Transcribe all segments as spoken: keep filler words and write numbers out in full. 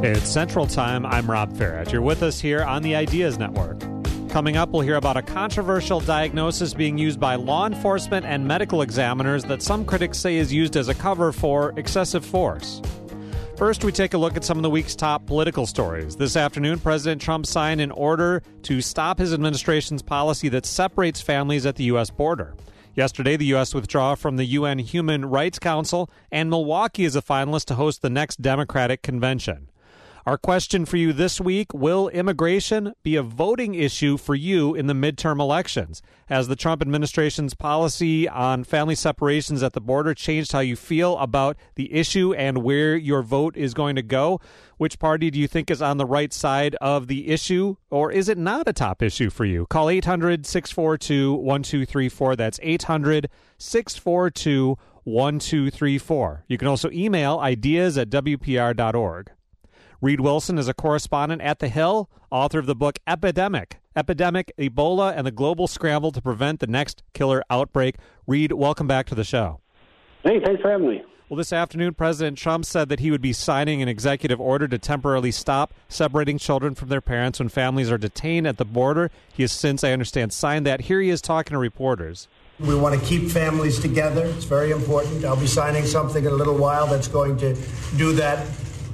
It's Central Time. I'm Rob Farrett. You're with us here on the Ideas Network. Coming up, we'll hear about a controversial diagnosis being used by law enforcement and medical examiners that some critics say is used as a cover for excessive force. First, we take a look at some of the week's top political stories. This afternoon, President Trump signed an order to stop his administration's policy that separates families at the U S border. Yesterday, the U S withdrew from the U N Human Rights Council, and Milwaukee is a finalist to host the next Democratic convention. Our question for you this week: will immigration be a voting issue for you in the midterm elections? Has the Trump administration's policy on family separations at the border changed how you feel about the issue and where your vote is going to go? Which party do you think is on the right side of the issue, or is it not a top issue for you? Call eight hundred, six four two, one two three four. That's eight hundred, six four two, one two three four. You can also email ideas at w p r dot org. Reed Wilson is a correspondent at The Hill, author of the book Epidemic, Epidemic, Ebola, and the Global Scramble to Prevent the Next Killer Outbreak. Reed, welcome back to the show. Hey, thanks for having me. Well, this afternoon, President Trump said that he would be signing an executive order to temporarily stop separating children from their parents when families are detained at the border. He has since, I understand, signed that. Here he is talking to reporters. We want to keep families together. It's very important. I'll be signing something in a little while that's going to do that.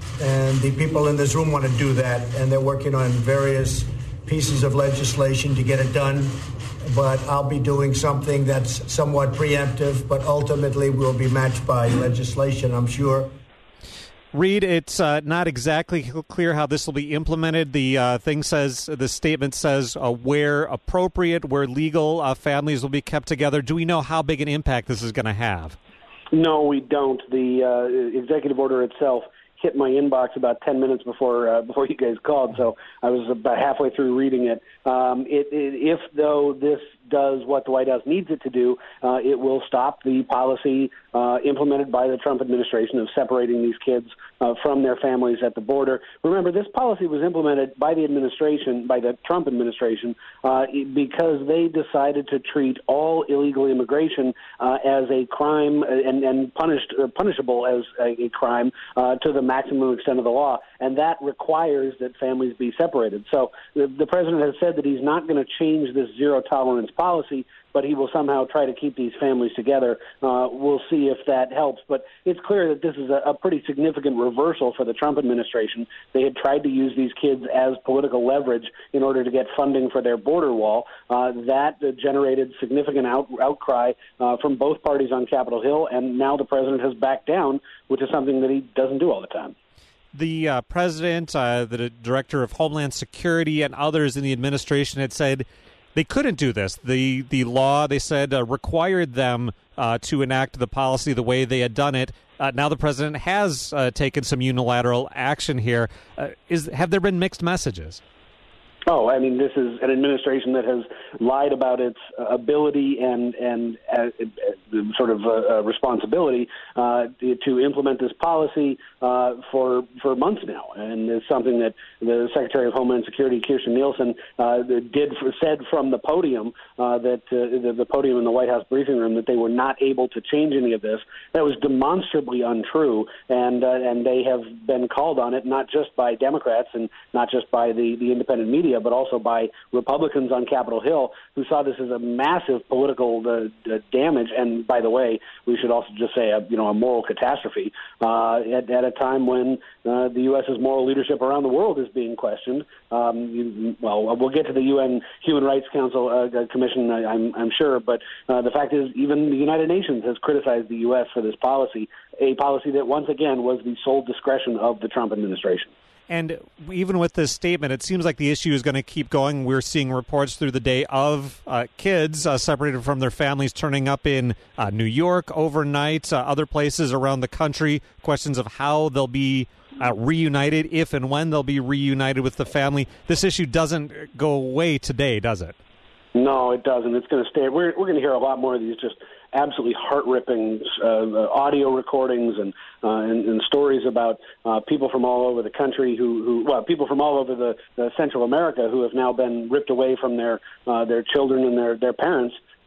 And the people in this room want to do that, and they're working on various pieces of legislation to get it done. But I'll be doing something that's somewhat preemptive, but ultimately will be matched by legislation, I'm sure. Reed, it's uh, not exactly clear how this will be implemented. The uh, thing says, the statement says, uh, where appropriate, where legal, uh, families will be kept together. Do we know how big an impact this is going to have? No, we don't. The uh, executive order itself hit my inbox about ten minutes before uh, before you guys called, so I was about halfway through reading it. Um, it, it if, though, this does what the White House needs it to do, uh, it will stop the policy uh, implemented by the Trump administration of separating these kids uh, from their families at the border. Remember, this policy was implemented by the administration, by the Trump administration, uh, because they decided to treat all illegal immigration uh, as a crime and, and punished uh, punishable as a, a crime uh, to the maximum extent of the law, and that requires that families be separated. So the, the president has said that he's not going to change this zero-tolerance policy, but he will somehow try to keep these families together. Uh, we'll see if that helps. But it's clear that this is a, a pretty significant reversal for the Trump administration. They had tried to use these kids as political leverage in order to get funding for their border wall. Uh, that uh, generated significant out, outcry uh, from both parties on Capitol Hill, and now the president has backed down, which is something that he doesn't do all the time. The uh, president, uh, the director of Homeland Security, and others in the administration had said they couldn't do this. The the law, they said, uh, required them uh, to enact the policy the way they had done it. Uh, now the president has uh, taken some unilateral action here. Uh, is have there been mixed messages? Oh, I mean, this is an administration that has lied about its uh, ability and and uh, uh, sort of uh, uh, responsibility uh, to implement this policy uh, for for months now, and it's something that the Secretary of Homeland Security, Kirstjen Nielsen, uh, did for, said from the podium uh, that uh, the, the podium in the White House briefing room that they were not able to change any of this. That was demonstrably untrue, and uh, and they have been called on it, not just by Democrats and not just by the the independent media, but also by Republicans on Capitol Hill, who saw this as a massive political uh, damage, and by the way, we should also just say a you know a moral catastrophe uh, at, at a time when uh, the U S's moral leadership around the world is being questioned. Um, you, well, we'll get to the U N Human Rights Council uh, Commission, I, I'm, I'm sure, but uh, the fact is, even the United Nations has criticized the U S for this policy, a policy that once again was the sole discretion of the Trump administration. And even with this statement, it seems like the issue is going to keep going. We're seeing reports through the day of uh, kids uh, separated from their families turning up in uh, New York overnight, uh, other places around the country, questions of how they'll be uh, reunited, if and when they'll be reunited with the family. This issue doesn't go away today, does it? No, it doesn't. It's going to stay. We're, we're going to hear a lot more of these just absolutely heart-ripping uh, audio recordings and, uh, and and stories about uh, people from all over the country who, who well, people from all over the, the Central America who have now been ripped away from their uh, their children and their, their parents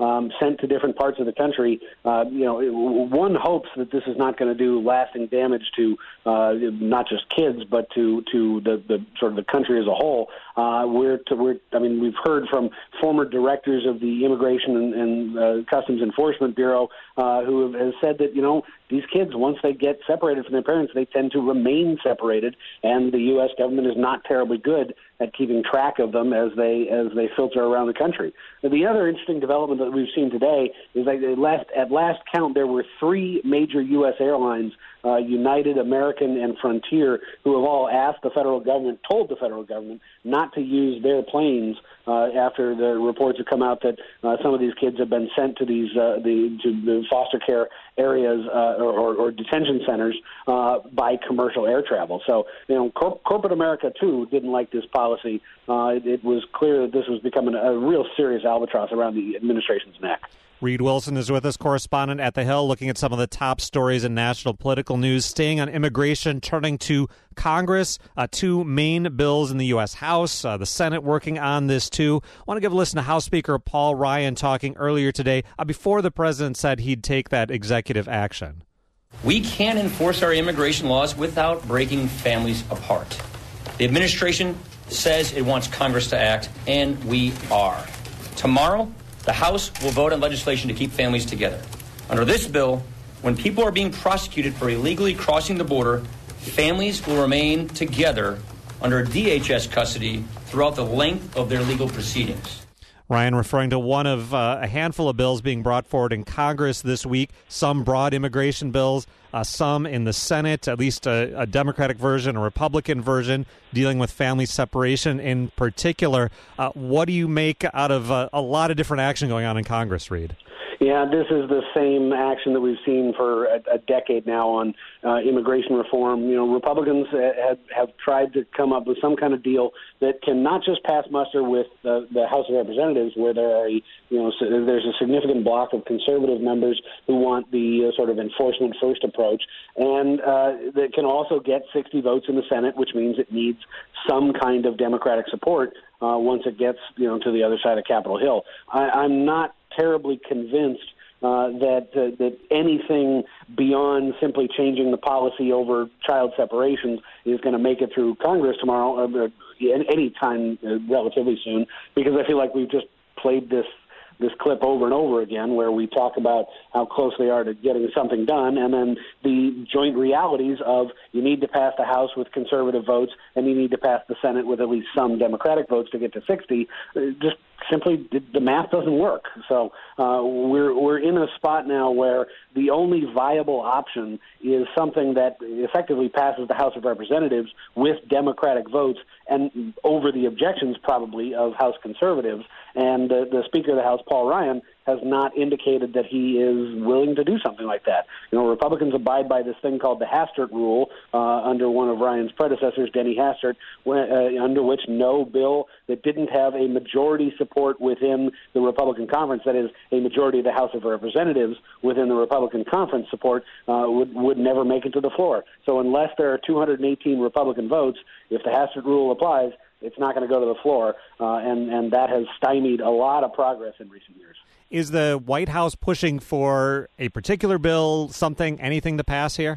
um, sent to different parts of the country. Uh, you know, one hopes that this is not going to do lasting damage to uh, not just kids, but to to the, the sort of the country as a whole. Uh, we're, to, we're, I mean, we've heard from former directors of the Immigration and, and uh, Customs Enforcement Bureau uh, who have, have said that, you know, these kids, once they get separated from their parents, they tend to remain separated, and the U S government is not terribly good at keeping track of them as they as they filter around the country. Now, the other interesting development that we've seen today is that at last, at last count, there were three major U S airlines, uh, United, American, and Frontier, who have all asked the federal government, told the federal government, not to use their planes uh, after the reports have come out that uh, some of these kids have been sent to these uh, the, to the foster care areas uh, or, or, or detention centers uh, by commercial air travel. So, you know, cor- corporate America, too, didn't like this policy. Uh, it, it was clear that this was becoming a real serious albatross around the administration's neck. Reed Wilson is with us, correspondent at The Hill, looking at some of the top stories in national political news. Staying on immigration, turning to Congress, uh, two main bills in the U S. House, uh, the Senate working on this too. I want to give a listen to House Speaker Paul Ryan talking earlier today uh, before the president said he'd take that executive action. We can't enforce our immigration laws without breaking families apart. The administration says it wants Congress to act, and we are. Tomorrow, the House will vote on legislation to keep families together. Under this bill, when people are being prosecuted for illegally crossing the border, families will remain together under D H S custody throughout the length of their legal proceedings. Ryan referring to one of uh, a handful of bills being brought forward in Congress this week, some broad immigration bills, uh, some in the Senate, at least a, a Democratic version, a Republican version, dealing with family separation in particular. Uh, what do you make out of uh, a lot of different action going on in Congress, Reed? Yeah, this is the same action that we've seen for a, a decade now on uh, immigration reform. You know, Republicans have, have tried to come up with some kind of deal that can not just pass muster with uh, the House of Representatives, where there are, a, you know, so there's a significant block of conservative members who want the uh, sort of enforcement first approach, and uh, that can also get sixty votes in the Senate, which means it needs some kind of Democratic support uh, once it gets, you know, to the other side of Capitol Hill. I, I'm not terribly convinced uh, that uh, that anything beyond simply changing the policy over child separations is going to make it through Congress tomorrow, or any time uh, relatively soon, because I feel like we've just played this this clip over and over again, where we talk about how close they are to getting something done, and then the joint realities of you need to pass the House with conservative votes and you need to pass the Senate with at least some Democratic votes to get to sixty. Just simply, the math doesn't work. So uh, we're we're in a spot now where the only viable option is something that effectively passes the House of Representatives with Democratic votes and over the objections probably of House conservatives. And uh, the Speaker of the House, Paul Ryan, has not indicated that he is willing to do something like that. You know, Republicans abide by this thing called the Hastert Rule uh, under one of Ryan's predecessors, Denny Hastert, when, uh, under which no bill that didn't have a majority support within the Republican conference, that is, a majority of the House of Representatives within the Republican conference support, uh, would, would never make it to the floor. So unless there are two hundred eighteen Republican votes, if the Hastert Rule applies, it's not going to go to the floor, uh, and, and that has stymied a lot of progress in recent years. Is the White House pushing for a particular bill, something, anything to pass here?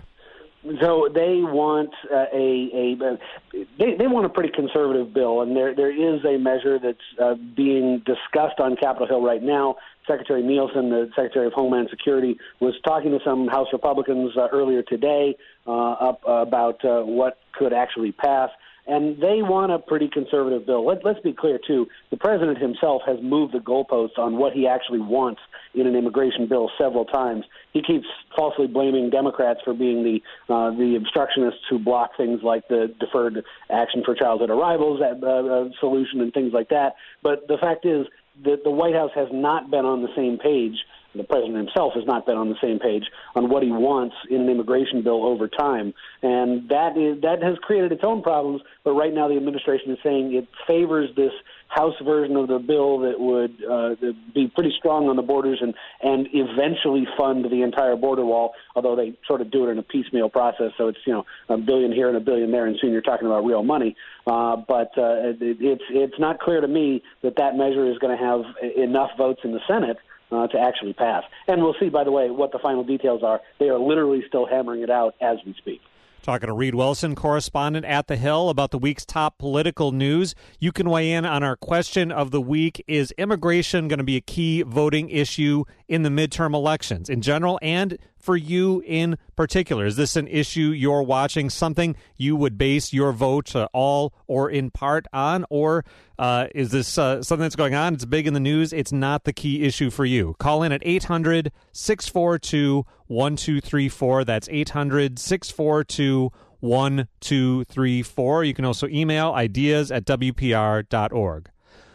So they want uh, a, a they, they want a pretty conservative bill, and there there is a measure that's uh, being discussed on Capitol Hill right now. Secretary Nielsen, the Secretary of Homeland Security, was talking to some House Republicans uh, earlier today uh, up uh, about uh, what could actually pass. And they want a pretty conservative bill. Let, let's be clear, too. The president himself has moved the goalposts on what he actually wants in an immigration bill several times. He keeps falsely blaming Democrats for being the uh, the obstructionists who block things like the Deferred Action for Childhood Arrivals uh, uh, solution and things like that. But the fact is that the White House has not been on the same page. The president himself has not been on the same page on what he wants in an immigration bill over time. And that is that has created its own problems, but right now the administration is saying it favors this House version of the bill that would uh, be pretty strong on the borders and, and eventually fund the entire border wall, although they sort of do it in a piecemeal process, so it's, you know, a billion here and a billion there, and soon you're talking about real money. Uh, but uh, it, it's, it's not clear to me that that measure is going to have enough votes in the Senate uh, to actually pass. And we'll see, by the way, what the final details are. They are literally still hammering it out as we speak. Talking to Reed Wilson, correspondent at The Hill, about the week's top political news. You can weigh in on our question of the week. Is immigration going to be a key voting issue in the midterm elections in general and for you in particular? Is this an issue you're watching, something you would base your vote uh, all or in part on? Or uh, is this uh, something that's going on? It's big in the news. It's not the key issue for you. Call in at eight hundred, six four two, one two three four. That's eight hundred, six four two, one two three four. You can also email ideas at w p r dot org.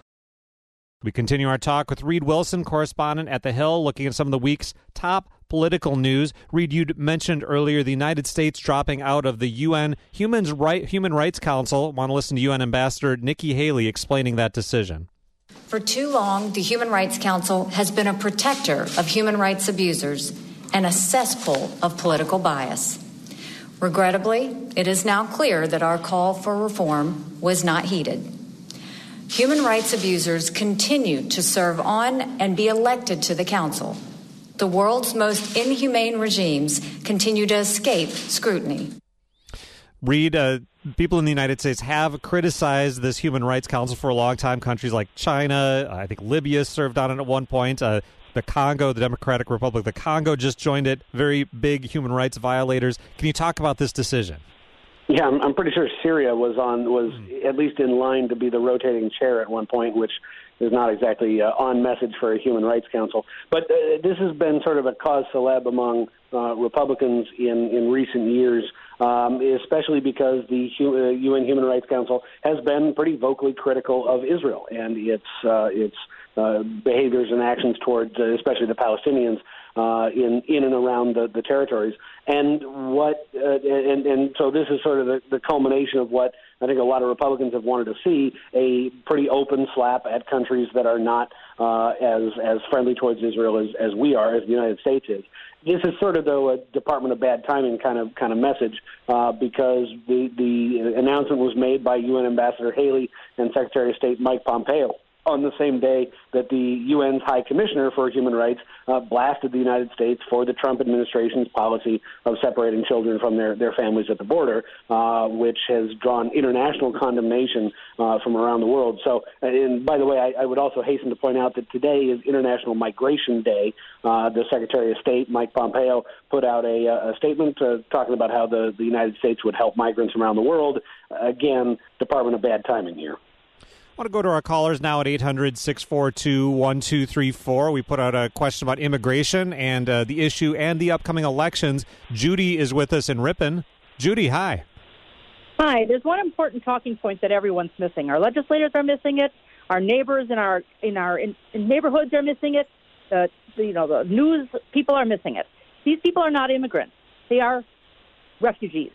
We continue our talk with Reed Wilson, correspondent at The Hill, looking at some of the week's top political news. Reed, you mentioned earlier the United States dropping out of the U N Human Rights Council. I want to listen to U N Ambassador Nikki Haley explaining that decision. For too long, the Human Rights Council has been a protector of human rights abusers and a cesspool of political bias. Regrettably, it is now clear that our call for reform was not heeded. Human rights abusers continue to serve on and be elected to the council. The world's most inhumane regimes continue to escape scrutiny. Reed, uh, people in the United States have criticized this Human Rights Council for a long time. Countries like China, I think Libya served on it at one point. Uh, the Congo, the Democratic Republic of the Congo just joined it. Very big human rights violators. Can you talk about this decision? Yeah, I'm, I'm pretty sure Syria was on was at least in line to be the rotating chair at one point, which is not exactly uh, on message for a Human Rights Council. But uh, this has been sort of a cause célèbre among uh, Republicans in, in recent years, um, especially because the U N Human Rights Council has been pretty vocally critical of Israel and its uh, its uh, behaviors and actions towards, uh, especially the Palestinians, uh, in in and around the, the territories. And what uh, and and so this is sort of the, the culmination of what I think a lot of Republicans have wanted to see, a pretty open slap at countries that are not uh, as as friendly towards Israel as, as we are, as the United States is. This is sort of, though, a Department of Bad Timing kind of kind of message uh, because the, the announcement was made by U N Ambassador Haley and Secretary of State Mike Pompeo on the same day that the U N's High Commissioner for Human Rights uh, blasted the United States for the Trump administration's policy of separating children from their, their families at the border, uh, which has drawn international condemnation uh, from around the world. So, and by the way, I, I would also hasten to point out that today is International Migration Day. Uh, the Secretary of State, Mike Pompeo, put out a, a statement uh, talking about how the, the United States would help migrants around the world. Again, Department of Bad Timing here. I want to go to our callers now at eight hundred, six four two, one two three four. We put out a question about immigration and uh, the issue and the upcoming elections. Judy is with us in Ripon. Judy, hi. Hi. There's one important talking point that everyone's missing. Our legislators are missing it. Our neighbors in our in our in, in neighborhoods are missing it. The, the you know the news people are missing it. These people are not immigrants. They are refugees.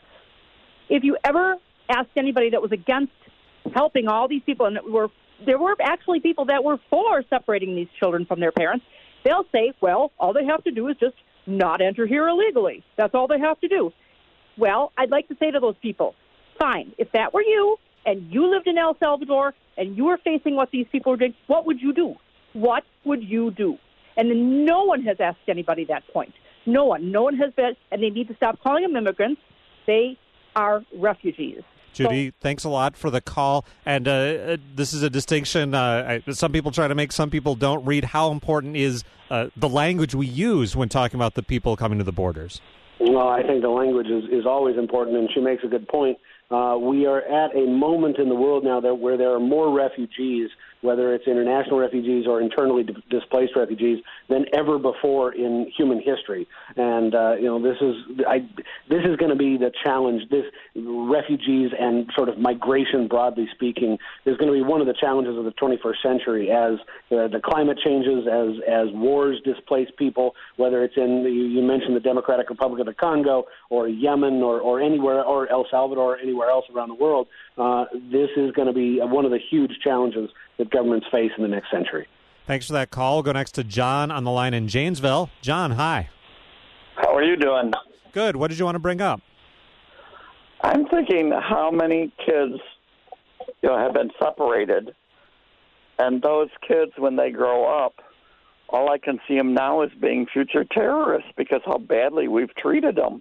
If you ever asked anybody that was against helping all these people, and were there were actually people that were for separating these children from their parents, they'll say, well, all they have to do is just not enter here illegally. That's all they have to do. Well, I'd like to say to those people, fine, if that were you and you lived in El Salvador and you were facing what these people were doing, what would you do? What would you do? And then no one has asked anybody that point. No one. No one has been, and they need to stop calling them immigrants. They are refugees. Judy, thanks a lot for the call. And uh, this is a distinction uh, I, some people try to make, some people don't. Read how important is uh, the language we use when talking about the people coming to the borders. Well, I think the language is, is always important, and she makes a good point. Uh, we are at a moment in the world now that where there are more refugees, whether it's international refugees or internally di- displaced refugees, than ever before in human history. And uh, you know, this is I, this is going to be the challenge. This refugees and sort of migration, broadly speaking, is going to be one of the challenges of the twenty-first century as uh, the climate changes, as as wars displace people. Whether it's in the, you mentioned the Democratic Republic of the Congo or Yemen or, or anywhere or El Salvador or anywhere else around the world, uh, this is going to be one of the huge challenges that governments face in the next century. Thanks for that call. We'll go next to John on the line in Janesville. John, hi. How are you doing? Good. What did you want to bring up? I'm thinking how many kids, you know, have been separated, and those kids, when they grow up, all I can see them now as being future terrorists because how badly we've treated them.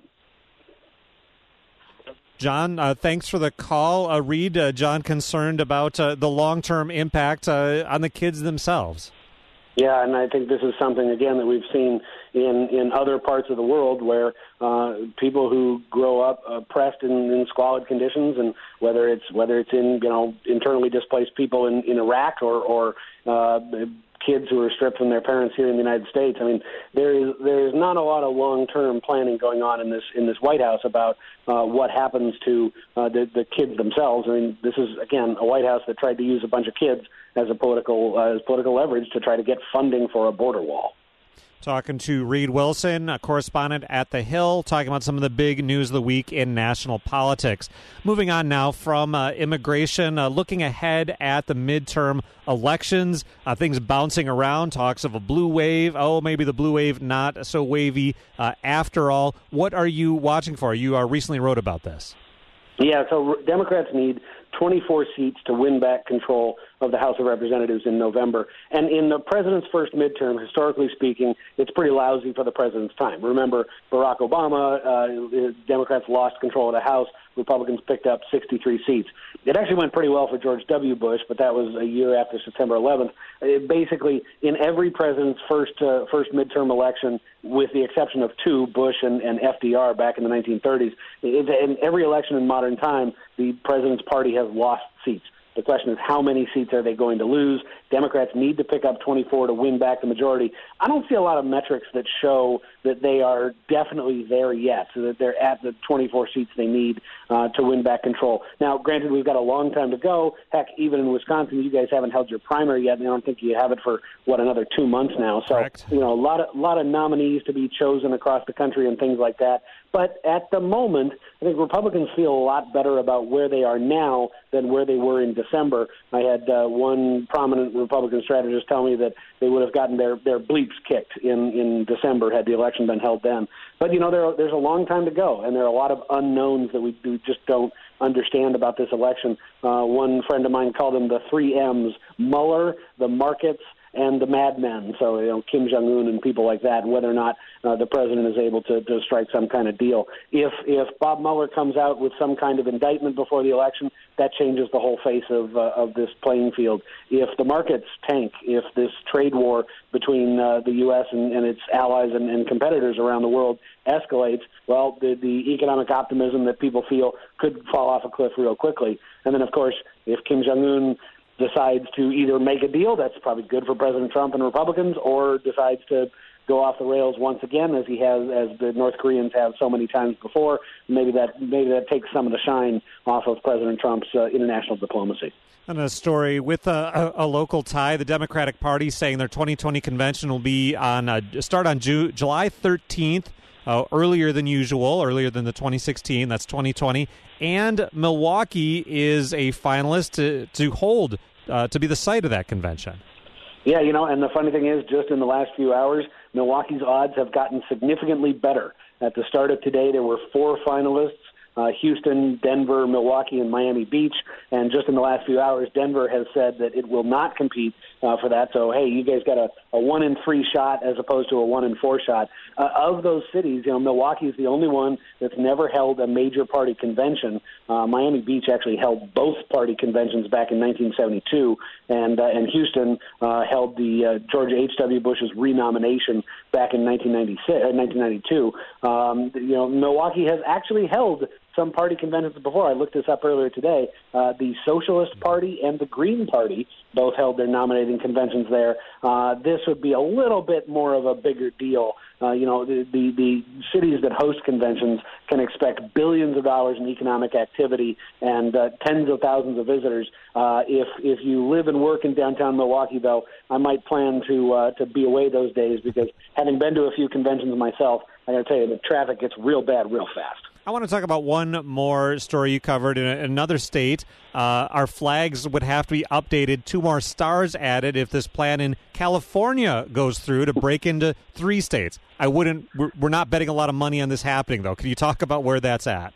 John, uh, thanks for the call. Uh, Reed, uh, John concerned about uh, the long-term impact uh, on the kids themselves. Yeah, and I think this is something, again, that we've seen in, in other parts of the world where uh, people who grow up oppressed in, in squalid conditions, and whether it's whether it's in, you know, internally displaced people in, in Iraq or, or uh, kids who are stripped from their parents here in the United States. I mean, there is there is not a lot of long-term planning going on in this in this White House about uh, what happens to uh, the, the kids themselves. I mean, this is, again, a White House that tried to use a bunch of kids as a political uh, as political leverage to try to get funding for a border wall. Talking to Reed Wilson, a correspondent at The Hill, talking about some of the big news of the week in national politics. Moving on now from uh, immigration, uh, looking ahead at the midterm elections, uh, things bouncing around, talks of a blue wave. Oh, maybe the blue wave not so wavy uh, after all. What are you watching for? You uh, recently wrote about this. Yeah, so Democrats need twenty-four seats to win back control of the House of Representatives in November. And in the president's first midterm, historically speaking, it's pretty lousy for the president's time. Remember, Barack Obama, uh, Democrats lost control of the House. Republicans picked up sixty-three seats. It actually went pretty well for George W. Bush, but that was a year after September eleventh. It basically, in every president's first uh, first midterm election, with the exception of two, Bush and, and F D R back in the nineteen thirties, in every election in modern time, the president's party has lost seats. The question is, how many seats are they going to lose? Democrats need to pick up twenty-four to win back the majority. I don't see a lot of metrics that show that they are definitely there yet, so that they're at the twenty-four seats they need uh, to win back control. Now, granted, we've got a long time to go. Heck, even in Wisconsin, you guys haven't held your primary yet, and I don't think you have it for, what, another two months now. So, Correct. you know, a lot of, a lot of nominees to be chosen across the country and things like that. But at the moment, I think Republicans feel a lot better about where they are now than where they were in December. I had uh, one prominent Republican strategist tell me that they would have gotten their, their bleeps kicked in, in December had the election been held then. But, you know, there, there's a long time to go, and there are a lot of unknowns that we, we just don't understand about this election. Uh, one friend of mine called them the three M's, Mueller, the markets, and the madmen, so you know Kim Jong-un and people like that, and whether or not uh, the president is able to, to strike some kind of deal. If if Bob Mueller comes out with some kind of indictment before the election, that changes the whole face of uh, of this playing field. If the markets tank, if this trade war between uh, the U S and, and its allies and, and competitors around the world escalates, well, the, the economic optimism that people feel could fall off a cliff real quickly. And then, of course, if Kim Jong-un decides to either make a deal that's probably good for President Trump and Republicans, or decides to go off the rails once again, as he has, as the North Koreans have so many times before, maybe that maybe that takes some of the shine off of President Trump's uh, international diplomacy. And a story with a, a, a local tie, the Democratic Party saying their twenty twenty convention will be on uh, start on Ju- July thirteenth. Uh, earlier than usual, earlier than the twenty sixteen, that's twenty twenty, and Milwaukee is a finalist to, to hold, uh, to be the site of that convention. Yeah, you know, and the funny thing is, just in the last few hours, Milwaukee's odds have gotten significantly better. At the start of today, there were four finalists, uh, Houston, Denver, Milwaukee, and Miami Beach, and just in the last few hours, Denver has said that it will not compete uh, for that. So, hey, you guys got a, a one in three shot as opposed to a one in four shot. Uh, of those cities, you know, Milwaukee is the only one that's never held a major party convention. Uh, Miami Beach actually held both party conventions back in nineteen seventy-two, and uh, and Houston uh, held the uh, George H W. Bush's renomination back in nineteen ninety-two. Um, you know, Milwaukee has actually held some party conventions before. I looked this up earlier today. Uh, the Socialist Party and the Green Party both held their nominating conventions there. Uh, this would be a little bit more of a bigger deal. Uh, you know, the, the, the cities that host conventions can expect billions of dollars in economic activity and uh, tens of thousands of visitors. Uh, if if you live and work in downtown Milwaukee, though, I might plan to uh, to be away those days, because having been to a few conventions myself, I got to tell you, the traffic gets real bad real fast. I want to talk about one more story you covered in another state. Uh, our flags would have to be updated, two more stars added if this plan in California goes through to break into three states. I wouldn't. We're, we're not betting a lot of money on this happening, though. Can you talk about where that's at?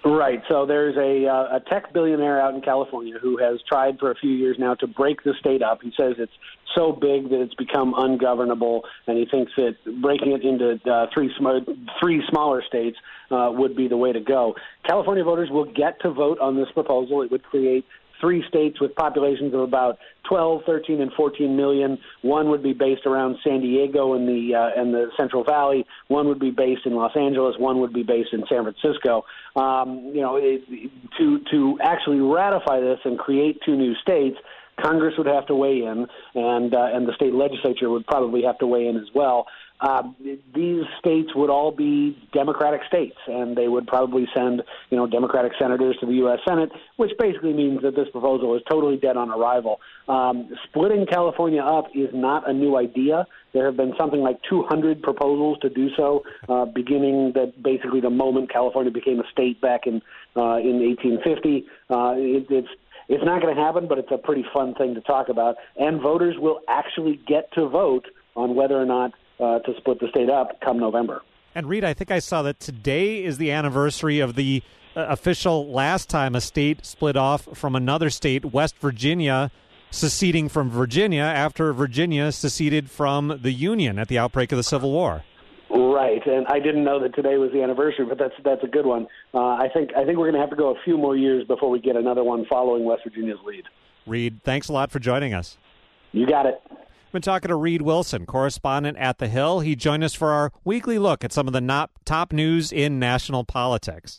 Right. So there's a, uh, a tech billionaire out in California who has tried for a few years now to break the state up. He says it's so big that it's become ungovernable, and he thinks that breaking it into uh, three sm- three smaller states uh, would be the way to go. California voters will get to vote on this proposal. It would create three states with populations of about twelve, thirteen, and fourteen million. One would be based around San Diego and the uh, and the Central Valley. One would be based in Los Angeles. One would be based in San Francisco. Um, you know, it, to to actually ratify this and create two new states, Congress would have to weigh in, and uh, and the state legislature would probably have to weigh in as well. Uh, these states would all be Democratic states, and they would probably send, you know, Democratic senators to the U S Senate, which basically means that this proposal is totally dead on arrival. Um, splitting California up is not a new idea. There have been something like two hundred proposals to do so, uh, beginning that basically the moment California became a state back in uh, in eighteen fifty. Uh, it, it's It's not going to happen, but it's a pretty fun thing to talk about. And voters will actually get to vote on whether or not uh, to split the state up come November. And Reed, I think I saw that today is the anniversary of the uh, official last time a state split off from another state, West Virginia, seceding from Virginia after Virginia seceded from the Union at the outbreak of the Civil War. Right, and I didn't know that today was the anniversary, but that's that's a good one. Uh, I think I think we're going to have to go a few more years before we get another one following West Virginia's lead. Reed, thanks a lot for joining us. You got it. Been talking to Reed Wilson, correspondent at The Hill. He joined us for our weekly look at some of the not top news in national politics.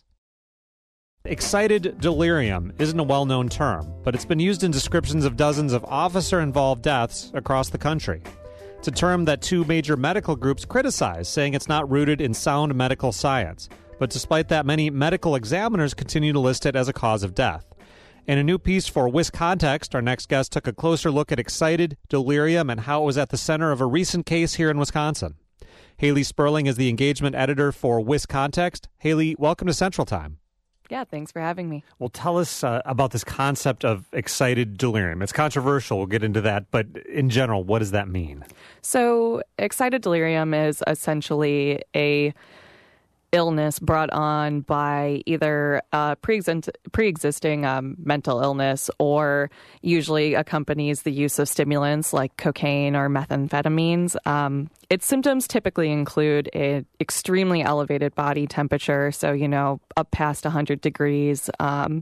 Excited delirium isn't a well-known term, but it's been used in descriptions of dozens of officer-involved deaths across the country. It's a term that two major medical groups criticize, saying it's not rooted in sound medical science. But despite that, many medical examiners continue to list it as a cause of death. In a new piece for WisContext, our next guest took a closer look at excited delirium and how it was at the center of a recent case here in Wisconsin. Haley Sperling is the engagement editor for WisContext. Haley, welcome to Central Time. Yeah, thanks for having me. Well, tell us uh, about this concept of excited delirium. It's controversial. We'll get into that. But in general, what does that mean? So excited delirium is essentially a illness brought on by either a pre-exist- pre-existing um, mental illness, or usually accompanies the use of stimulants like cocaine or methamphetamines. Um, its symptoms typically include an extremely elevated body temperature, so, you know, up past one hundred degrees, um,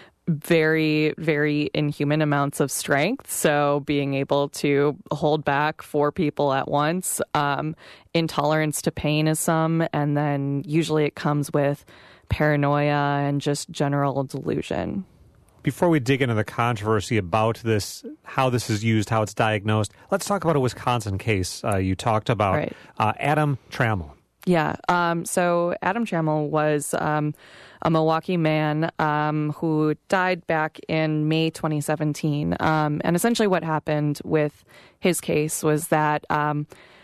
very, very inhuman amounts of strength. So being able to hold back four people at once, um, intolerance to pain is some, and then usually it comes with paranoia and just general delusion. Before we dig into the controversy about this, how this is used, how it's diagnosed, let's talk about a Wisconsin case uh, you talked about, right. uh, Adam Trammell. Yeah. Um, so Adam Trammell was um, a Milwaukee man um, who died back in May twenty seventeen. Um, and essentially what happened with his case was that um,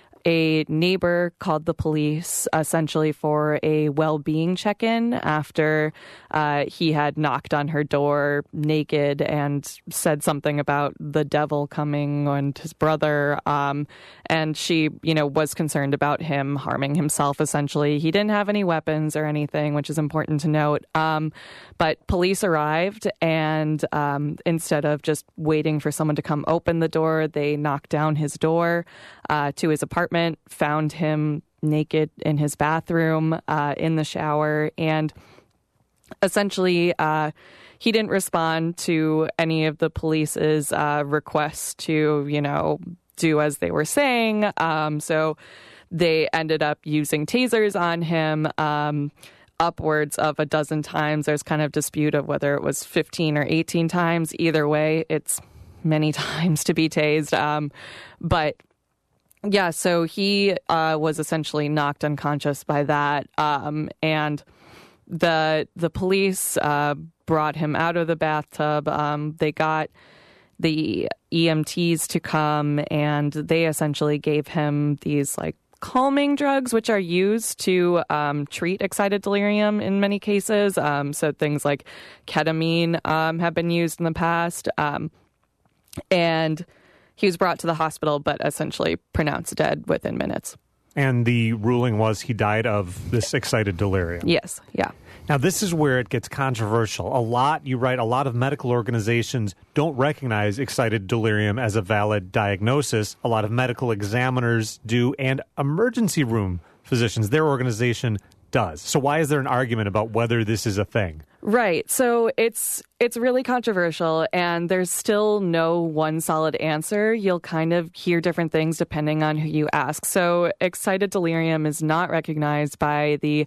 a neighbor called the police essentially for a well-being check-in after uh, he had knocked on her door naked and said something about the devil coming and his brother. Um, and she, you know, was concerned about him harming himself, essentially. He didn't have any weapons or anything, which is important to note. Um, but police arrived, and um, instead of just waiting for someone to come open the door, they knocked down his door uh, to his apartment, found him naked in his bathroom, uh, in the shower, and essentially uh, he didn't respond to any of the police's uh, requests to, you know, do as they were saying. Um, so they ended up using tasers on him um, upwards of a dozen times. There's kind of dispute of whether it was fifteen or eighteen times. Either way, it's many times to be tased. Um, but yeah, so he uh, was essentially knocked unconscious by that. Um, and the the police uh, brought him out of the bathtub. Um, they got the E M Ts to come, and they essentially gave him these like calming drugs, which are used to um, treat excited delirium in many cases. Um, so things like ketamine um, have been used in the past. Um, and he was brought to the hospital, but essentially pronounced dead within minutes. And the ruling was he died of this excited delirium. Yes, yeah. Now, this is where it gets controversial. A lot, you write, a lot of medical organizations don't recognize excited delirium as a valid diagnosis. A lot of medical examiners do, and emergency room physicians, their organization does. So why is there an argument about whether this is a thing? Right. So it's it's really controversial, and there's still no one solid answer. You'll kind of hear different things depending on who you ask. So excited delirium is not recognized by the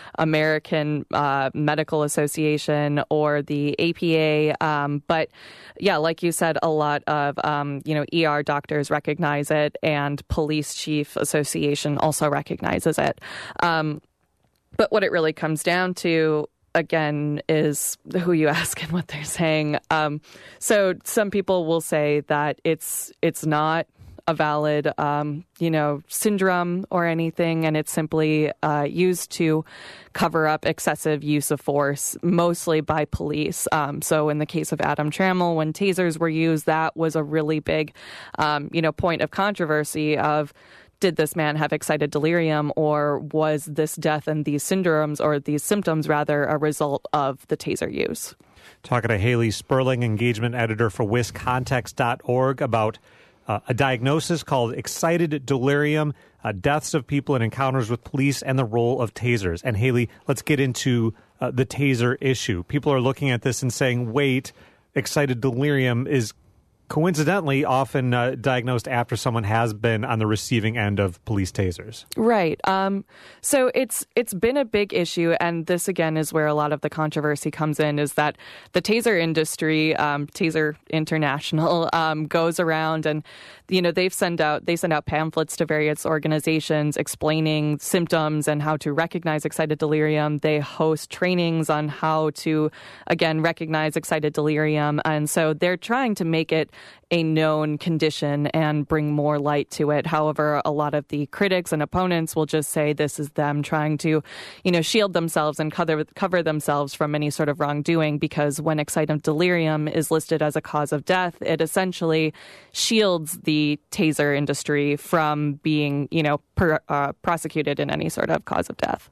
American uh, Medical Association or the A P A. Um, but yeah, like you said, a lot of um, you know E R doctors recognize it, and Police Chief Association also recognizes it. Um, but what it really comes down to, again, is who you ask and what they're saying. Um, so some people will say that it's it's not a valid, um, you know, syndrome or anything, and it's simply uh, used to cover up excessive use of force, mostly by police. Um, so in the case of Adam Trammell, when tasers were used, that was a really big, um, you know, point of controversy of, did this man have excited delirium, or was this death and these syndromes, or these symptoms rather, a result of the taser use? Talking to Haley Sperling, engagement editor for wiscontext dot org, about uh, a diagnosis called excited delirium, uh, deaths of people in encounters with police, and the role of tasers. And Haley, let's get into uh, the taser issue. People are looking at this and saying, wait, excited delirium is coincidentally often uh, diagnosed after someone has been on the receiving end of police tasers. Right. Um, so it's it's been a big issue, and this again is where a lot of the controversy comes in, is that the taser industry, um, Taser International, um, goes around and, you know, they've send out they send out pamphlets to various organizations explaining symptoms and how to recognize excited delirium. They host trainings on how to, again, recognize excited delirium, and so they're trying to make it a known condition and bring more light to it. However, a lot of the critics and opponents will just say this is them trying to, you know, shield themselves and cover, cover themselves from any sort of wrongdoing, because when excited delirium is listed as a cause of death, it essentially shields the taser industry from being, you know, per, uh, prosecuted in any sort of cause of death.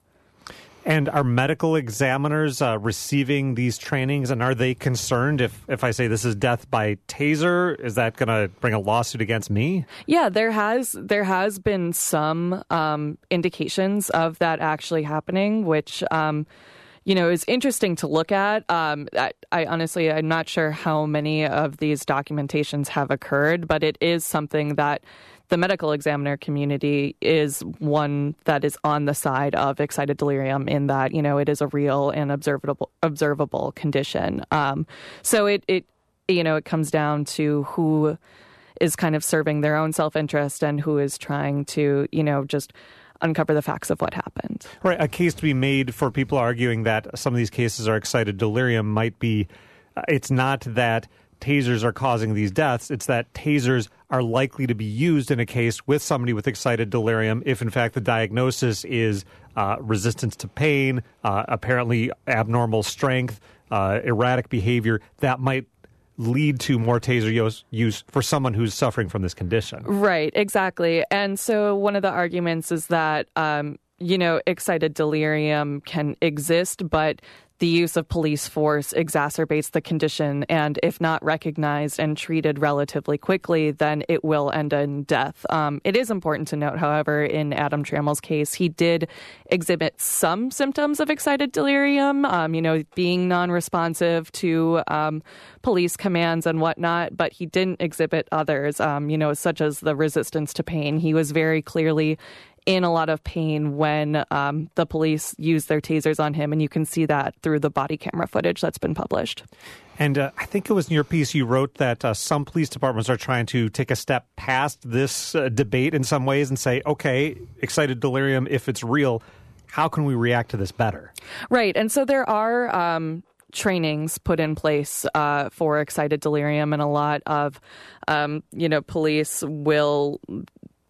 And are medical examiners uh, receiving these trainings, and are they concerned if, if I say this is death by taser, is that going to bring a lawsuit against me? Yeah, there has there has been some um, indications of that actually happening, which um, you know is interesting to look at. Um, I, I honestly I'm not sure how many of these documentations have occurred, but it is something that the medical examiner community is one that is on the side of excited delirium, in that, you know, it is a real and observable observable condition. Um, so it, it, you know, it comes down to who is kind of serving their own self-interest and who is trying to, you know, just uncover the facts of what happened. Right. A case to be made for people arguing that some of these cases are excited delirium might be, uh, it's not that tasers are causing these deaths, it's that tasers are likely to be used in a case with somebody with excited delirium if, in fact, the diagnosis is uh, resistance to pain, uh, apparently abnormal strength, uh, erratic behavior, that might lead to more taser use, use for someone who's suffering from this condition. Right, exactly. And so one of the arguments is that, um, you know, excited delirium can exist, but the use of police force exacerbates the condition, and if not recognized and treated relatively quickly, then it will end in death. Um, it is important to note, however, in Adam Trammell's case, he did exhibit some symptoms of excited delirium, um, you know, being non-responsive to um, police commands and whatnot, but he didn't exhibit others, um, you know, such as the resistance to pain. He was very clearly in a lot of pain when um, the police used their tasers on him, and you can see that through the body camera footage that's been published. And uh, I think it was in your piece you wrote that uh, some police departments are trying to take a step past this uh, debate in some ways and say, okay, excited delirium, if it's real, how can we react to this better? Right, and so there are um, trainings put in place uh, for excited delirium, and a lot of, um, you know, police will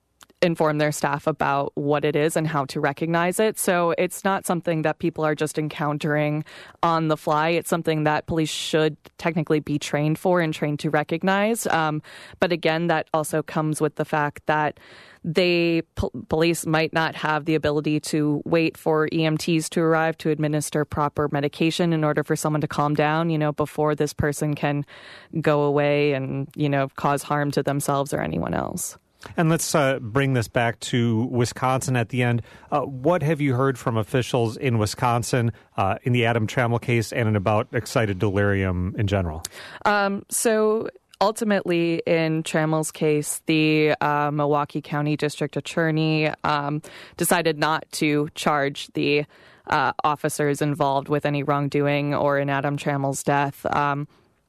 inform their staff about what it is and how to recognize it. So it's not something that people are just encountering on the fly. It's something that police should technically be trained for and trained to recognize. Um, but again, that also comes with the fact that they po- police might not have the ability to wait for E M Ts to arrive to administer proper medication in order for someone to calm down, you know, before this person can go away and, you know, cause harm to themselves or anyone else. And let's uh, bring this back to Wisconsin at the end. Uh, what have you heard from officials in Wisconsin uh, in the Adam Trammell case and about excited delirium in general? Um, so... Ultimately, in Trammell's case, the uh, Milwaukee County District Attorney um, decided not to charge the uh, officers involved with any wrongdoing or in Adam Trammell's death. Um,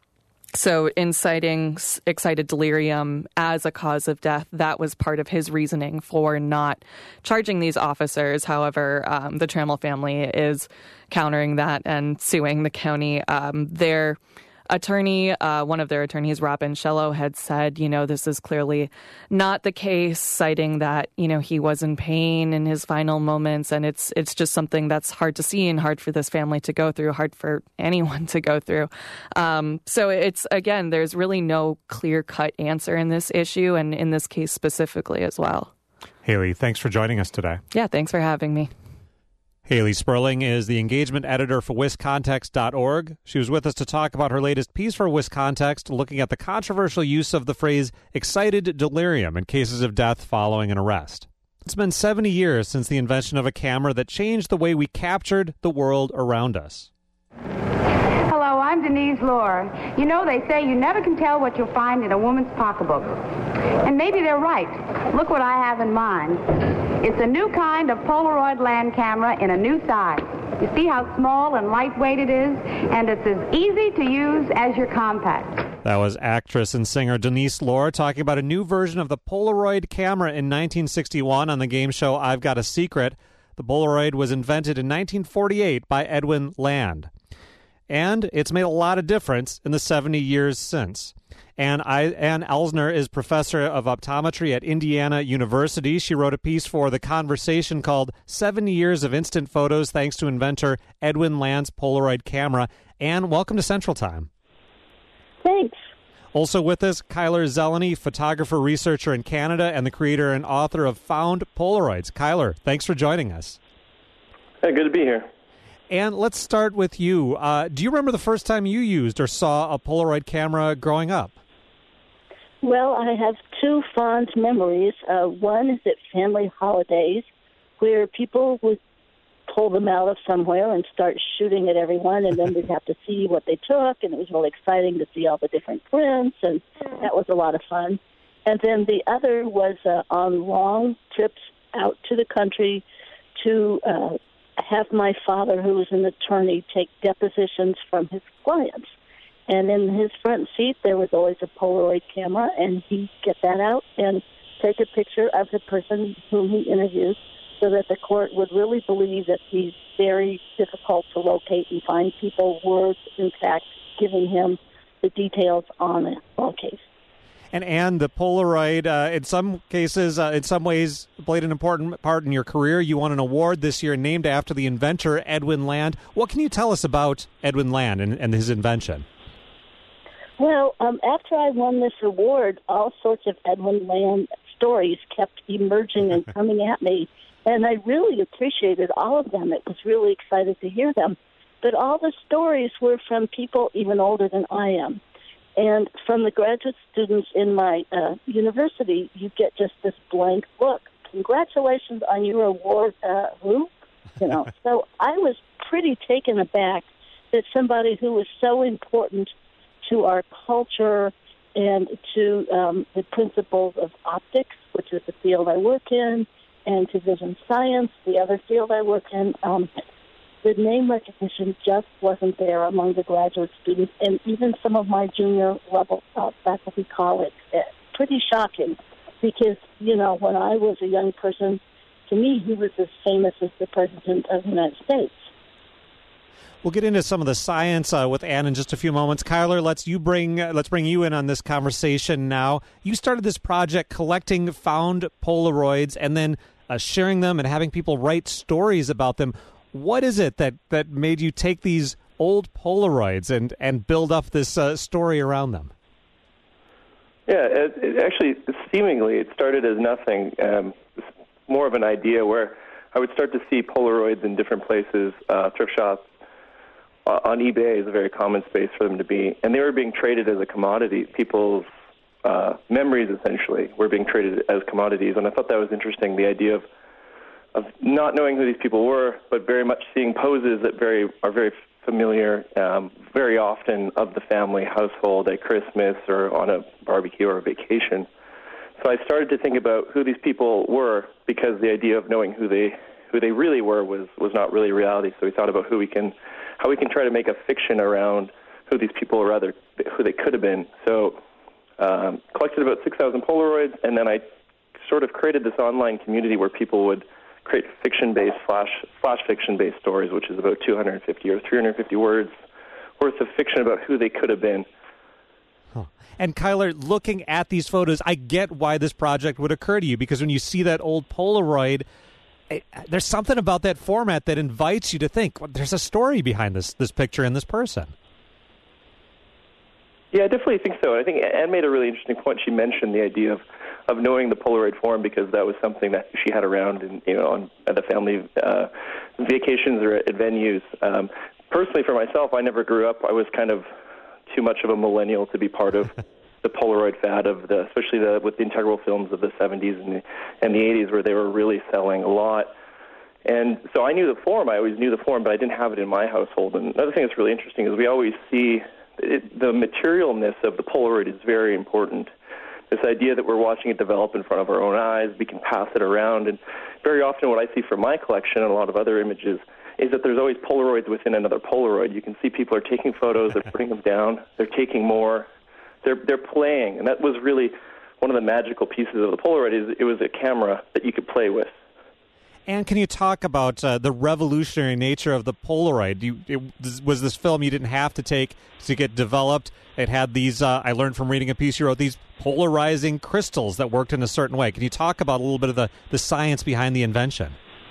so inciting excited delirium as a cause of death, that was part of his reasoning for not charging these officers. However, um, the Trammell family is countering that and suing the county. Um, they're Attorney, uh, one of their attorneys, Robin Shello, had said, you know, this is clearly not the case, citing that, you know, he was in pain in his final moments. And it's it's just something that's hard to see and hard for this family to go through, hard for anyone to go through. Um, so it's, again, there's really no clear-cut answer in this issue and in this case specifically as well. Haley, thanks for joining us today. Yeah, thanks for having me. Haley Sperling is the engagement editor for Wiscontext dot org. She was with us to talk about her latest piece for Wiscontext, looking at the controversial use of the phrase excited delirium in cases of death following an arrest. It's been seventy years since the invention of a camera that changed the way we captured the world around us. Hello, I'm Denise Lohr. You know, they say you never can tell what you'll find in a woman's pocketbook. And maybe they're right. Look what I have in mine. It's a new kind of Polaroid land camera in a new size. You see how small and lightweight it is? And it's as easy to use as your compact. That was actress and singer Denise Lohr talking about a new version of the Polaroid camera in nineteen sixty-one on the game show I've Got a Secret. The Polaroid was invented in nineteen forty-eight by Edwin Land. And it's made a lot of difference in the seventy years since. And I, Ann Elsner is professor of optometry at Indiana University. She wrote a piece for The Conversation called seventy years of Instant Photos Thanks to Inventor Edwin Land's Polaroid Camera. Ann, welcome to Central Time. Thanks. Also with us, Kyler Zeleny, photographer, researcher in Canada, and the creator and author of Found Polaroids. Kyler, thanks for joining us. Hey, good to be here. And let's start with you. Uh, do you remember the first time you used or saw a Polaroid camera growing up? Well, I have two fond memories. Uh, one is at family holidays where people would pull them out of somewhere and start shooting at everyone, and then we'd have to see what they took, and it was really exciting to see all the different prints, and that was a lot of fun. And then the other was uh, on long trips out to the country to uh, have my father, who was an attorney, take depositions from his clients. And in his front seat, there was always a Polaroid camera, and he'd get that out and take a picture of the person whom he interviewed so that the court would really believe that these very difficult to locate and find people were, in fact, giving him the details on a law case. And Anne, the Polaroid, uh, in some cases, uh, in some ways, played an important part in your career. You won an award this year named after the inventor, Edwin Land. What can you tell us about Edwin Land and, and his invention? Well, um, after I won this award, all sorts of Edwin Land stories kept emerging and coming at me, and I really appreciated all of them. It was really excited to hear them. But all the stories were from people even older than I am. And from the graduate students in my uh, university, you get just this blank look. Congratulations on your award, uh, who? You know, so I was pretty taken aback that somebody who was so important to our culture and to um, the principles of optics, which is the field I work in, and to vision science, the other field I work in, um, the name recognition just wasn't there among the graduate students, and even some of my junior level uh, faculty colleagues. Uh, pretty shocking, because, you know, when I was a young person, to me, he was as famous as the President of the United States. We'll get into some of the science uh, with Ann in just a few moments. Kyler, let's you bring uh, let's bring you in on this conversation now. You started this project collecting found Polaroids and then uh, sharing them and having people write stories about them. What is it that, that made you take these old Polaroids and, and build up this uh, story around them? Yeah, it, it actually, seemingly, it started as nothing, um, more of an idea where I would start to see Polaroids in different places, uh, thrift shops. Uh, on eBay is a very common space for them to be, and they were being traded as a commodity. People's uh, memories, essentially, were being traded as commodities, and I thought that was interesting, the idea of of not knowing who these people were, but very much seeing poses that very are very familiar, um, very often of the family household at Christmas or on a barbecue or a vacation. So I started to think about who these people were, because the idea of knowing who they who they really were was was not really reality. So we thought about who we can how we can try to make a fiction around who these people or rather who they could have been. So um, collected about six thousand Polaroids, and then I sort of created this online community where people would create fiction-based, flash flash fiction-based stories, which is about two hundred fifty or three hundred fifty words worth of fiction about who they could have been. Huh. And Kyler, looking at these photos, I get why this project would occur to you, because when you see that old Polaroid, it, there's something about that format that invites you to think, well, there's a story behind this this picture and this person. Yeah, I definitely think so. I think Anne made a really interesting point. She mentioned the idea of, of knowing the Polaroid form, because that was something that she had around, in, you know, on at the family uh, vacations or at, at venues. Um, personally, for myself, I never grew up. I was kind of too much of a millennial to be part of the Polaroid fad of the, especially the with the integral films of the seventies and the, and the eighties, where they were really selling a lot. And so I knew the form. I always knew the form, but I didn't have it in my household. And another thing that's really interesting is we always see it, the materialness of the Polaroid is very important. This idea that we're watching it develop in front of our own eyes, we can pass it around. And very often what I see from my collection and a lot of other images is that there's always Polaroids within another Polaroid. You can see people are taking photos, they're putting them down, they're taking more, they're they're playing. And that was really one of the magical pieces of the Polaroid, is it was a camera that you could play with. And can you talk about uh, the revolutionary nature of the Polaroid? You, it, was this film you didn't have to take to get developed? It had these, uh, I learned from reading a piece you wrote, these polarizing crystals that worked in a certain way. Can you talk about a little bit of the, the science behind the invention?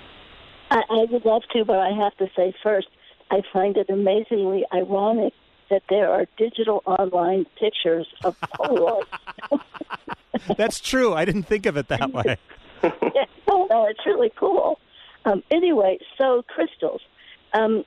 I, I would love to, but I have to say first, I find it amazingly ironic that there are digital online pictures of Polaroids. That's true. I didn't think of it that way. Yeah, no, no, it's really cool. Um, anyway, so crystals. Um,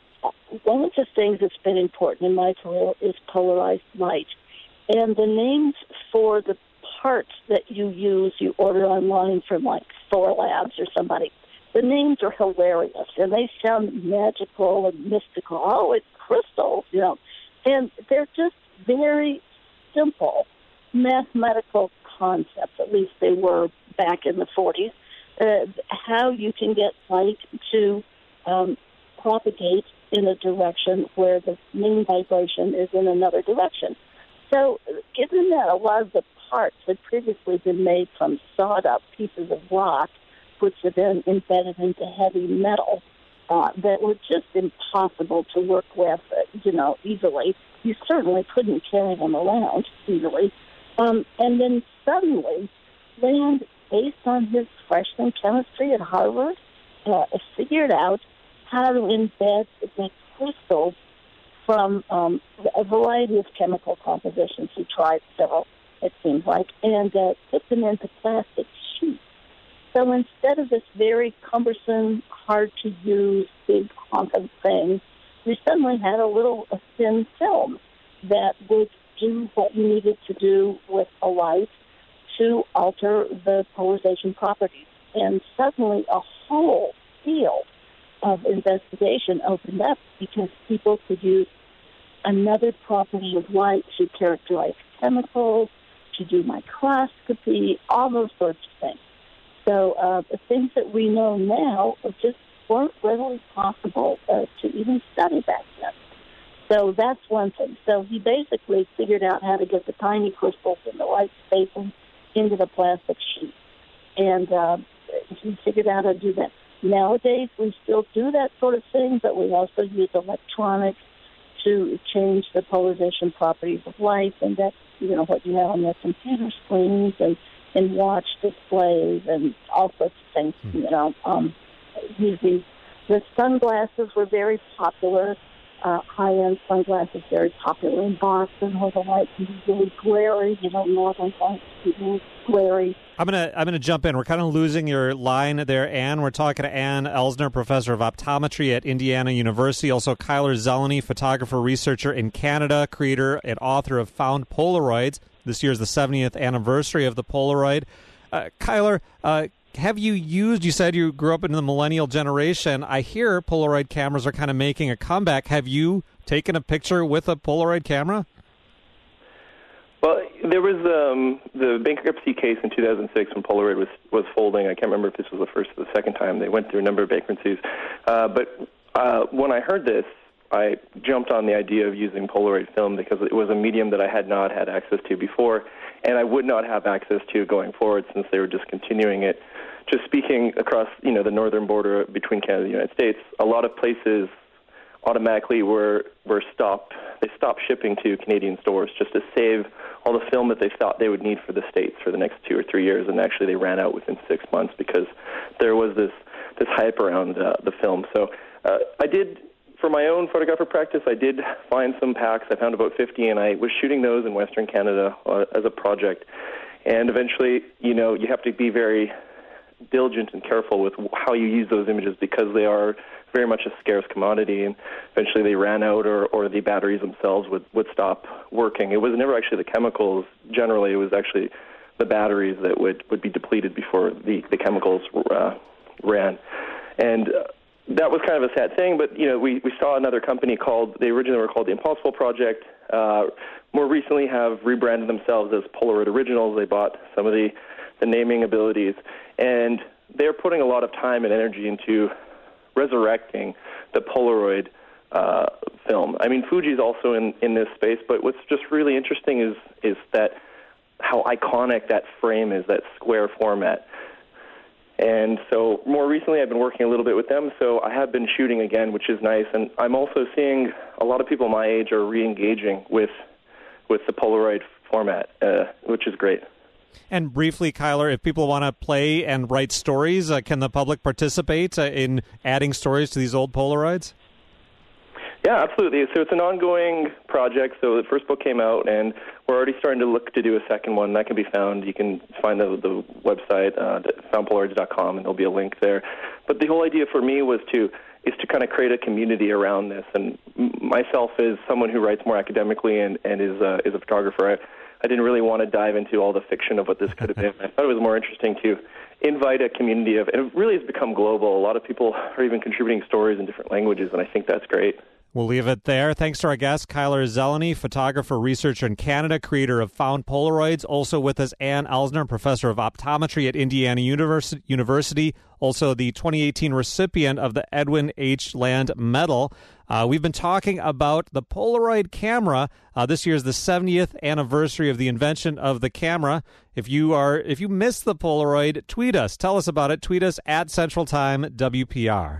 one of the things that's been important in my career is polarized light. And the names for the parts that you use, you order online from like Thor Labs or somebody, the names are hilarious, and they sound magical and mystical. Oh, it's crystals, you know. And they're just very simple mathematical concepts, at least they were back in the forties, uh, how you can get light to um, propagate in a direction where the main vibration is in another direction. So given that a lot of the parts had previously been made from sawed-up pieces of rock, which had been embedded into heavy metal, uh, that were just impossible to work with, uh, you know, easily. You certainly couldn't carry them around easily. Um, and then suddenly, Land, based on his freshman chemistry at Harvard, uh, figured out how to embed the crystals from um, a variety of chemical compositions. He tried several, it seems like, and uh, put them into plastic sheets. So instead of this very cumbersome, hard-to-use, big honking thing, we suddenly had a little a thin film that would do what we needed to do with a light to alter the polarization properties. And suddenly a whole field of investigation opened up because people could use another property of light to characterize chemicals, to do microscopy, all those sorts of things. So uh, the things that we know now just weren't readily possible uh, to even study back then. So that's one thing. So he basically figured out how to get the tiny crystals in the right spacing into the plastic sheet. And uh, he figured out how to do that. nowadays we still do that sort of thing, but we also use electronics to change the polarization properties of light, and that's, you know, what you have on your computer screens and, and watch displays and all sorts of things, mm-hmm. you know. Um, using the sunglasses were very popular, uh, high-end sunglasses very popular in Boston, where the light can be really glary, you know, northern lights can be really glary. I'm gonna I'm gonna jump in. We're kind of losing your line there, Ann. We're talking to Ann Elsner, professor of optometry at Indiana University. Also, Kyler Zeleny, photographer, researcher in Canada, creator and author of Found Polaroids. This year is the seventieth anniversary of the Polaroid. Uh, Kyler, uh, have you used? You said you grew up in the millennial generation. I hear Polaroid cameras are kind of making a comeback. Have you taken a picture with a Polaroid camera? Well, there was um, the bankruptcy case in two thousand six when Polaroid was, was folding. I can't remember if this was the first or the second time. They went through a number of bankruptcies. Uh, but uh, when I heard this, I jumped on the idea of using Polaroid film because it was a medium that I had not had access to before, and I would not have access to going forward since they were discontinuing it. Just speaking across, you know, the northern border between Canada and the United States, a lot of places automatically were were stopped. They stopped shipping to Canadian stores just to save all the film that they thought they would need for the States for the next two or three years, and actually they ran out within six months because there was this this hype around uh, the film. So uh, I did, for my own photographer practice, I did find some packs. I found about fifty, and I was shooting those in Western Canada uh, as a project. And eventually, you know, you have to be very diligent and careful with how you use those images because they are very much a scarce commodity, and eventually they ran out, or, or the batteries themselves would, would stop working. It was never actually the chemicals. Generally, it was actually the batteries that would, would be depleted before the, the chemicals uh, ran. And uh, that was kind of a sad thing, but, you know, we, we saw another company called, they originally were called the Impossible Project, uh, more recently have rebranded themselves as Polaroid Originals. They bought some of the, the naming abilities, and they're putting a lot of time and energy into resurrecting the Polaroid uh, film. I mean, Fuji's also in, in this space, but what's just really interesting is is that how iconic that frame is, that square format. And so more recently I've been working a little bit with them, so I have been shooting again, which is nice. And I'm also seeing a lot of people my age are re-engaging with, with the Polaroid format, uh, which is great. And briefly, Kyler, if people want to play and write stories, uh, can the public participate uh, in adding stories to these old Polaroids? Yeah, absolutely. So it's an ongoing project. So the first book came out, and we're already starting to look to do a second one. That can be found. You can find the, the website, uh, found polaroids dot com, and there'll be a link there. But the whole idea for me was to is to kind of create a community around this. And myself, as someone who writes more academically and, and is, uh, is a photographer, I, I didn't really want to dive into all the fiction of what this could have been. I thought it was more interesting to invite a community of, and it really has become global. A lot of people are even contributing stories in different languages, and I think that's great. We'll leave it there. Thanks to our guest, Kyler Zeleny, photographer, researcher in Canada, creator of Found Polaroids. Also with us, Ann Elsner, professor of optometry at Indiana University, also the twenty eighteen recipient of the Edwin H. Land Medal. Uh, we've been talking about the Polaroid camera. Uh, this year is the seventieth anniversary of the invention of the camera. If you are, if you missed the Polaroid, tweet us. Tell us about it. Tweet us at Central Time W P R.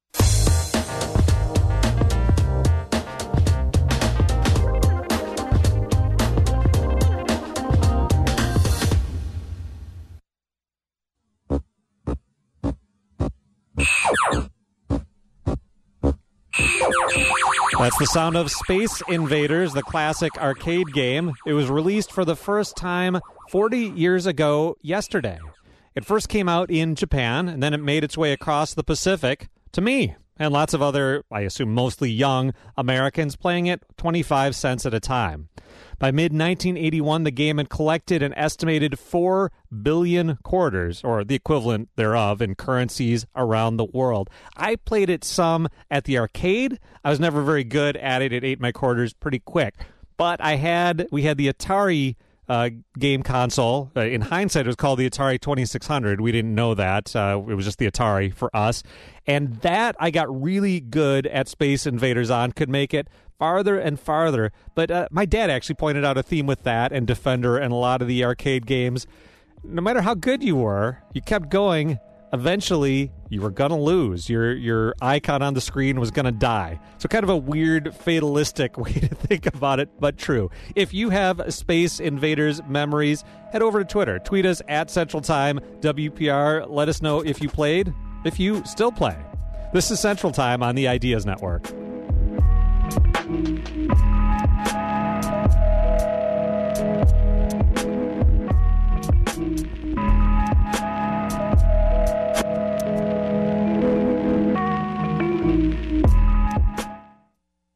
That's the sound of Space Invaders, the classic arcade game. It was released for the first time forty years ago yesterday. It first came out in Japan, and then it made its way across the Pacific to me and lots of other, I assume mostly young, Americans playing it twenty-five cents at a time. By mid nineteen eighty-one, the game had collected an estimated four billion quarters, or the equivalent thereof, in currencies around the world. I played it some at the arcade. I was never very good at it. It ate my quarters pretty quick. But I had, we had the Atari uh, game console. Uh, in hindsight, it was called the Atari twenty-six hundred. We didn't know that. Uh, it was just the Atari for us. And that I got really good at Space Invaders on, could make it farther and farther. But uh, my dad actually pointed out a theme with that and Defender and a lot of the arcade games. No matter how good you were, you kept going eventually you were going to lose. Your your icon on the screen was going to die. So kind of a weird, fatalistic way to think about it, but true. If you have Space Invaders memories, head over to Twitter. Tweet us at Central Time W P R. Let us know if you played, if you still play. This is Central Time on the Ideas Network.